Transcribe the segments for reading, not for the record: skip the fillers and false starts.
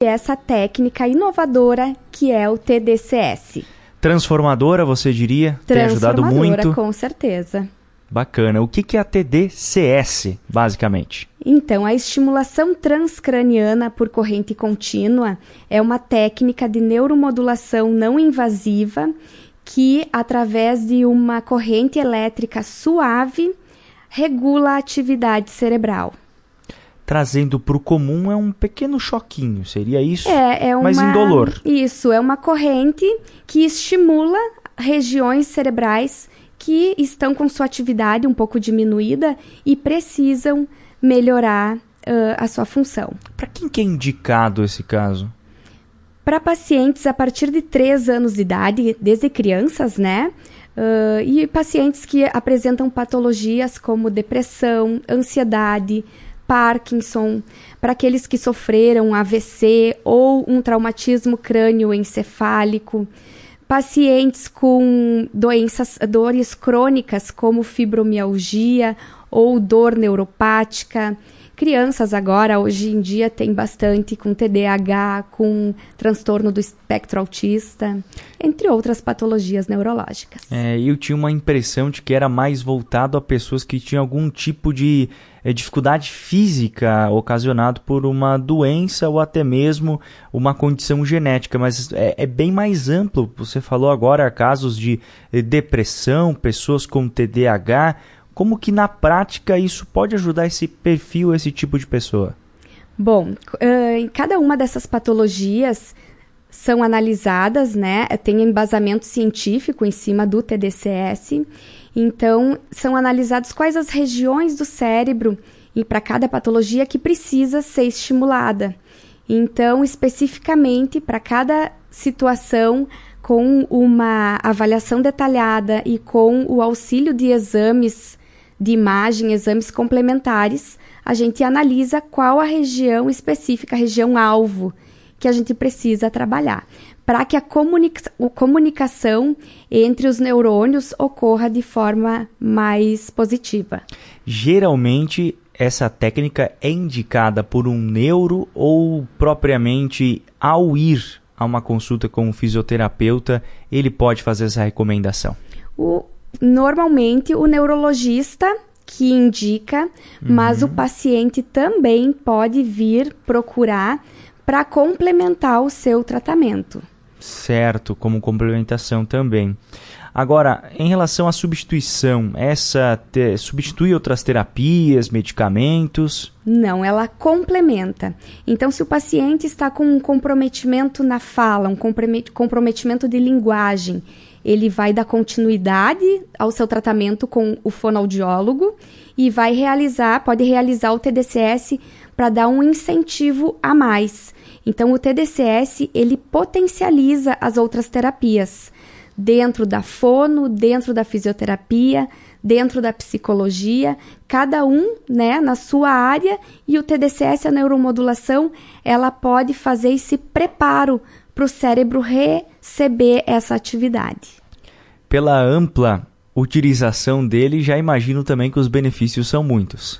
essa técnica inovadora que é o TDCS. Transformadora, você diria? Tem ajudado muito? Transformadora, com certeza. Bacana. O que é a TDCS, basicamente? Então, a estimulação transcraniana por corrente contínua é uma técnica de neuromodulação não invasiva que, através de uma corrente elétrica suave, regula a atividade cerebral. Trazendo para o comum é um pequeno choquinho, seria isso? Mas indolor. Isso, é uma corrente que estimula regiões cerebrais que estão com sua atividade um pouco diminuída e precisam melhorar a sua função. Para quem que é indicado esse caso? Para pacientes a partir de 3 anos de idade, desde crianças, né? E pacientes que apresentam patologias como depressão, ansiedade, Parkinson, para aqueles que sofreram AVC ou um traumatismo crânioencefálico, pacientes com dores crônicas como fibromialgia ou dor neuropática, crianças agora, hoje em dia, tem bastante com TDAH, com transtorno do espectro autista, entre outras patologias neurológicas. Eu tinha uma impressão de que era mais voltado a pessoas que tinham algum tipo de dificuldade física ocasionado por uma doença ou até mesmo uma condição genética, mas é bem mais amplo. Você falou agora casos de depressão, pessoas com TDAH. Como que na prática isso pode ajudar esse perfil, esse tipo de pessoa? Bom, em cada uma dessas patologias são analisadas, né? Tem embasamento científico em cima do TDCS. Então, são analisados quais as regiões do cérebro e para cada patologia que precisa ser estimulada. Então, especificamente para cada situação, com uma avaliação detalhada e com o auxílio de exames de imagem, exames complementares, a gente analisa qual a região específica, a região-alvo, que a gente precisa trabalhar, para que a comunicação entre os neurônios ocorra de forma mais positiva. Geralmente, essa técnica é indicada por um neuro ou propriamente ao ir a uma consulta com um fisioterapeuta, ele pode fazer essa recomendação? Normalmente, o neurologista que indica, mas o paciente também pode vir procurar para complementar o seu tratamento. Certo, como complementação também. Agora, em relação à substituição, substitui outras terapias, medicamentos? Não, ela complementa. Então, se o paciente está com um comprometimento na fala, um comprometimento de linguagem, ele vai dar continuidade ao seu tratamento com o fonoaudiólogo e pode realizar o TDCS para dar um incentivo a mais. Então, o TDCS, ele potencializa as outras terapias dentro da fono, dentro da fisioterapia, dentro da psicologia, cada um, né, na sua área, e o TDCS, a neuromodulação, ela pode fazer esse preparo para o cérebro receber essa atividade. Pela ampla utilização dele, já imagino também que os benefícios são muitos.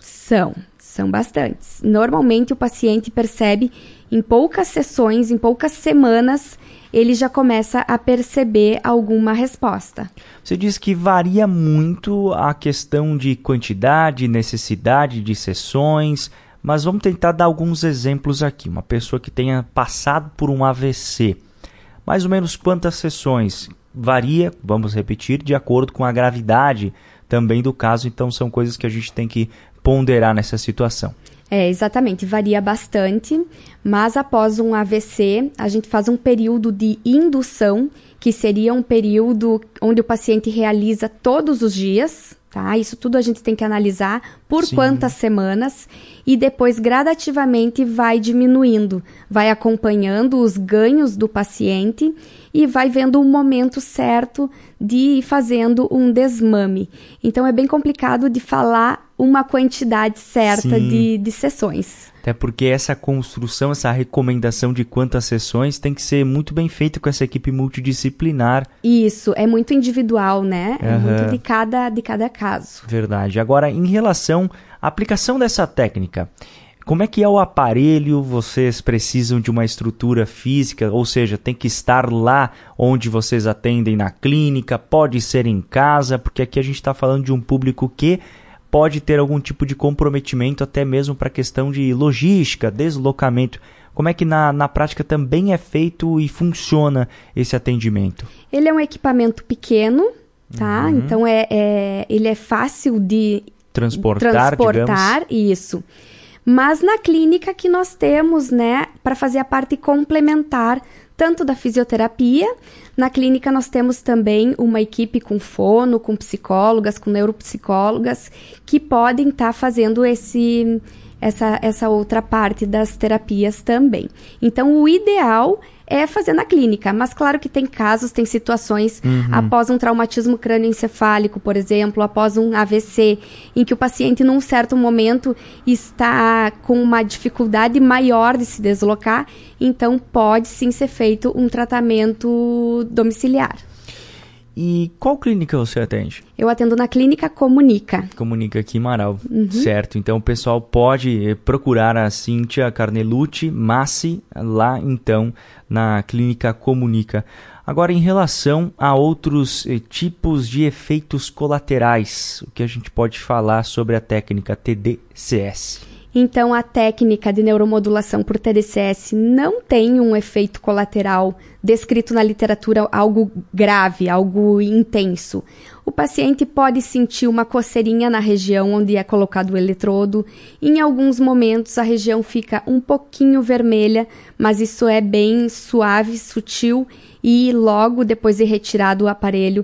São bastantes. Normalmente o paciente percebe em poucas sessões, em poucas semanas, ele já começa a perceber alguma resposta. Você diz que varia muito a questão de quantidade, necessidade de sessões, mas vamos tentar dar alguns exemplos aqui. Uma pessoa que tenha passado por um AVC, mais ou menos quantas sessões? Varia, vamos repetir, de acordo com a gravidade também do caso, então são coisas que a gente tem que ponderar nessa situação. Exatamente, varia bastante, mas após um AVC, a gente faz um período de indução, que seria um período onde o paciente realiza todos os dias, tá? Isso tudo a gente tem que analisar por quantas semanas, e depois gradativamente vai diminuindo, vai acompanhando os ganhos do paciente e vai vendo o momento certo de ir fazendo um desmame. Então é bem complicado de falar uma quantidade certa de sessões. Até porque essa construção, essa recomendação de quantas sessões tem que ser muito bem feita com essa equipe multidisciplinar. Isso, é muito individual, né? É muito de cada caso. Verdade. Agora, em relação à aplicação dessa técnica, Como é que é o aparelho? Vocês precisam de uma estrutura física, ou seja, tem que estar lá onde vocês atendem na clínica, pode ser em casa, porque aqui a gente está falando de um público que pode ter algum tipo de comprometimento, até mesmo para a questão de logística, deslocamento. Como é que na prática também é feito e funciona esse atendimento? Ele é um equipamento pequeno, tá? Então ele é fácil de transportar, digamos. Isso. Mas na clínica que nós temos, né, para fazer a parte complementar tanto da fisioterapia, na clínica nós temos também uma equipe com fono, com psicólogas, com neuropsicólogas, que podem estar fazendo essa outra parte das terapias também. Então, o ideal é fazer na clínica, mas claro que tem casos, tem situações após um traumatismo crânioencefálico, por exemplo, após um AVC, em que o paciente num certo momento está com uma dificuldade maior de se deslocar, então pode sim ser feito um tratamento domiciliar. E qual clínica você atende? Eu atendo na clínica Comunica. Comunica aqui em Marau, certo. Então o pessoal pode procurar a Cíntia Carnelucci Massi lá então na clínica Comunica. Agora, em relação a outros tipos de efeitos colaterais, o que a gente pode falar sobre a técnica TDCS? Então, a técnica de neuromodulação por TDCS não tem um efeito colateral descrito na literatura, algo grave, algo intenso. O paciente pode sentir uma coceirinha na região onde é colocado o eletrodo. Em alguns momentos, a região fica um pouquinho vermelha, mas isso é bem suave, sutil, e logo depois de retirado o aparelho,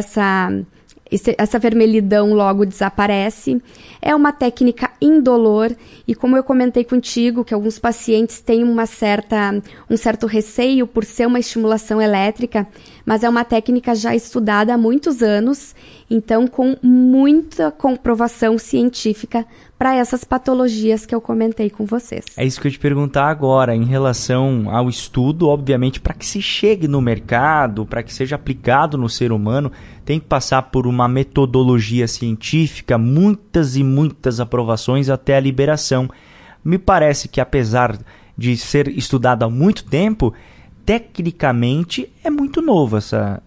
essa vermelhidão logo desaparece. É uma técnica indolor e, como eu comentei contigo, que alguns pacientes têm um certo receio por ser uma estimulação elétrica, mas é uma técnica já estudada há muitos anos, então com muita comprovação científica para essas patologias que eu comentei com vocês. É isso que eu ia te perguntar agora, em relação ao estudo, obviamente, para que se chegue no mercado, para que seja aplicado no ser humano, tem que passar por uma metodologia científica, muitas e muitas aprovações até a liberação. Me parece que, apesar de ser estudado há muito tempo, tecnicamente é muito novo essa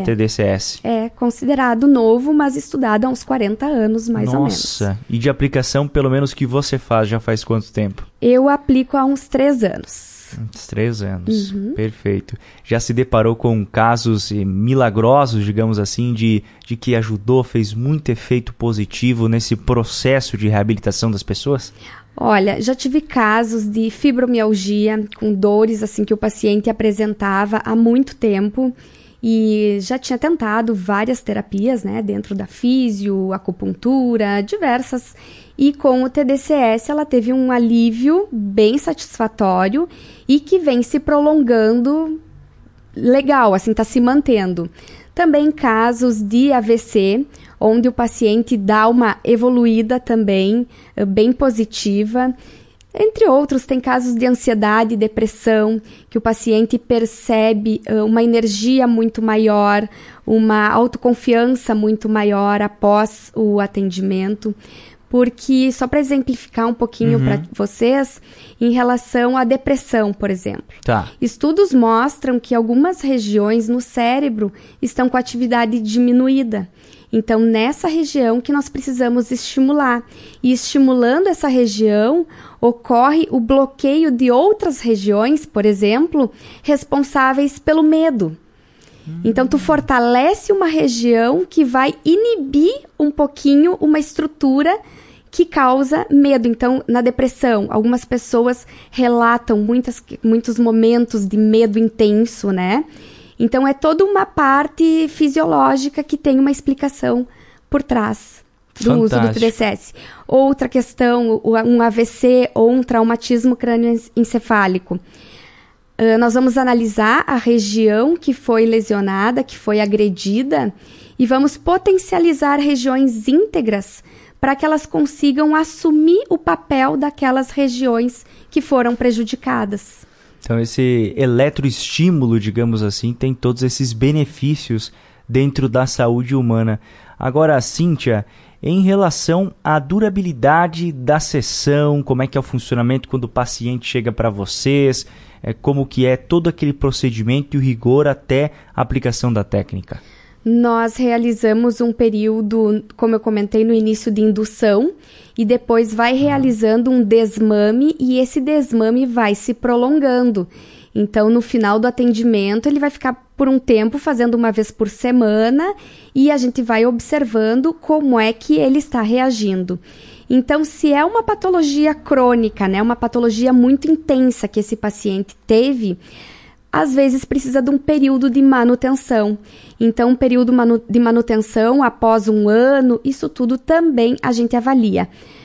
TDCS. É considerado novo, mas estudado há uns 40 anos, mais ou menos. Nossa, e de aplicação, pelo menos que você faz, já faz quanto tempo? Eu aplico há uns 3 anos. Uns 3 anos, perfeito. Já se deparou com casos milagrosos, digamos assim, de que ajudou, fez muito efeito positivo nesse processo de reabilitação das pessoas? Olha, já tive casos de fibromialgia, com dores assim que o paciente apresentava há muito tempo e já tinha tentado várias terapias, né, dentro da físio, acupuntura, diversas. E com o TDCS ela teve um alívio bem satisfatório e que vem se prolongando legal, assim, está se mantendo. Também casos de AVC, onde o paciente dá uma evoluída também, bem positiva. Entre outros, tem casos de ansiedade e depressão, que o paciente percebe uma energia muito maior, uma autoconfiança muito maior após o atendimento. Porque, só para exemplificar um pouquinho para vocês, em relação à depressão, por exemplo. Tá. Estudos mostram que algumas regiões no cérebro estão com atividade diminuída. Então, nessa região que nós precisamos estimular. E estimulando essa região, ocorre o bloqueio de outras regiões, por exemplo, responsáveis pelo medo. Então, tu fortalece uma região que vai inibir um pouquinho uma estrutura que causa medo. Então, na depressão, algumas pessoas relatam muitos momentos de medo intenso, né? Então, é toda uma parte fisiológica que tem uma explicação por trás do uso do TDCS. Outra questão, um AVC ou um traumatismo crânioencefálico. Nós vamos analisar a região que foi lesionada, que foi agredida, e vamos potencializar regiões íntegras para que elas consigam assumir o papel daquelas regiões que foram prejudicadas. Então, esse eletroestímulo, digamos assim, tem todos esses benefícios dentro da saúde humana. Agora, Cíntia, em relação à durabilidade da sessão, como é que é o funcionamento quando o paciente chega para vocês, como que é todo aquele procedimento e o rigor até a aplicação da técnica? Nós realizamos um período, como eu comentei no início, de indução e depois vai realizando um desmame e esse desmame vai se prolongando. Então, no final do atendimento, ele vai ficar por um tempo fazendo uma vez por semana e a gente vai observando como é que ele está reagindo. Então, se é uma patologia crônica, né, uma patologia muito intensa que esse paciente teve, às vezes precisa de um período de manutenção. Então, um período de manutenção após 1 ano, isso tudo também a gente avalia.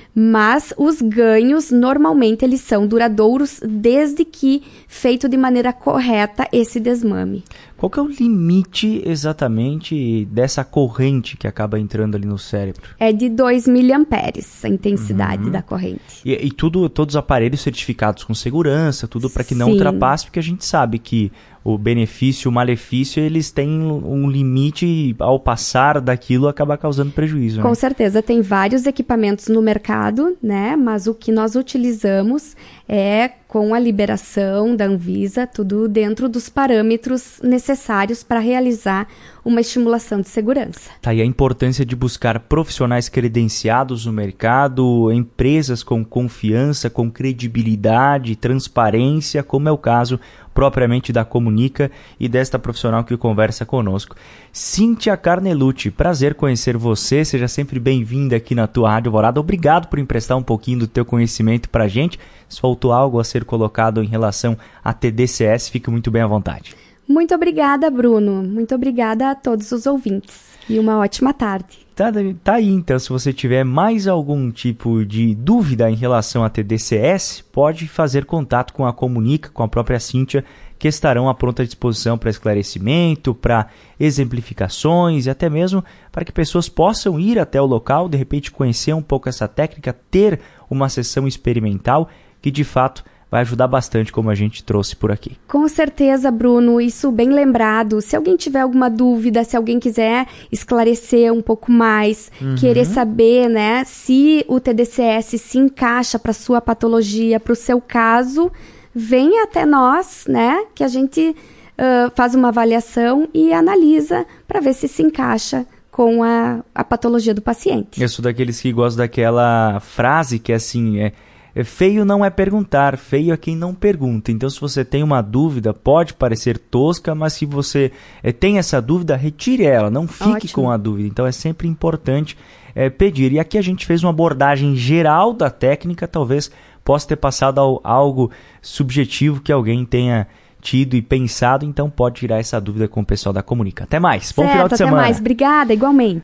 Mas os ganhos, normalmente, eles são duradouros desde que feito de maneira correta esse desmame. Qual que é o limite exatamente dessa corrente que acaba entrando ali no cérebro? É de 2 miliamperes a intensidade da corrente. E todos os aparelhos certificados com segurança, tudo para que não ultrapasse, porque a gente sabe que o benefício e o malefício, eles têm um limite e ao passar daquilo acaba causando prejuízo. Com né? certeza, tem vários equipamentos no mercado, né? Mas o que nós utilizamos é com a liberação da Anvisa, tudo dentro dos parâmetros necessários para realizar uma estimulação de segurança. Tá aí a importância de buscar profissionais credenciados no mercado, empresas com confiança, com credibilidade, transparência, como é o caso propriamente da Comunica e desta profissional que conversa conosco. Cíntia Carnelucci, prazer conhecer você, seja sempre bem-vinda aqui na tua Rádio Alvorada. Obrigado por emprestar um pouquinho do teu conhecimento pra gente. Se faltou algo a ser colocado em relação a TDCS, fique muito bem à vontade. Muito obrigada, Bruno. Muito obrigada a todos os ouvintes. E uma ótima tarde. Tá aí, então, se você tiver mais algum tipo de dúvida em relação a TDCS, pode fazer contato com a Comunica, com a própria Cíntia, que estarão à pronta disposição para esclarecimento, para exemplificações e até mesmo para que pessoas possam ir até o local, de repente conhecer um pouco essa técnica, ter uma sessão experimental que de fato vai ajudar bastante, como a gente trouxe por aqui. Com certeza, Bruno, isso bem lembrado. Se alguém tiver alguma dúvida, se alguém quiser esclarecer um pouco mais, querer saber, né, se o TDCS se encaixa para sua patologia, para o seu caso, venha até nós, né, que a gente faz uma avaliação e analisa para ver se encaixa com a patologia do paciente. Eu sou daqueles que gostam daquela frase que é assim, feio não é perguntar, feio é quem não pergunta. Então, se você tem uma dúvida, pode parecer tosca, mas se você tem essa dúvida, retire ela, não fique com a dúvida. Então, é sempre importante pedir. E aqui a gente fez uma abordagem geral da técnica, talvez possa ter passado algo subjetivo que alguém tenha tido e pensado, então pode tirar essa dúvida com o pessoal da Comunica. Até mais, bom final de semana. Até mais, obrigada, igualmente.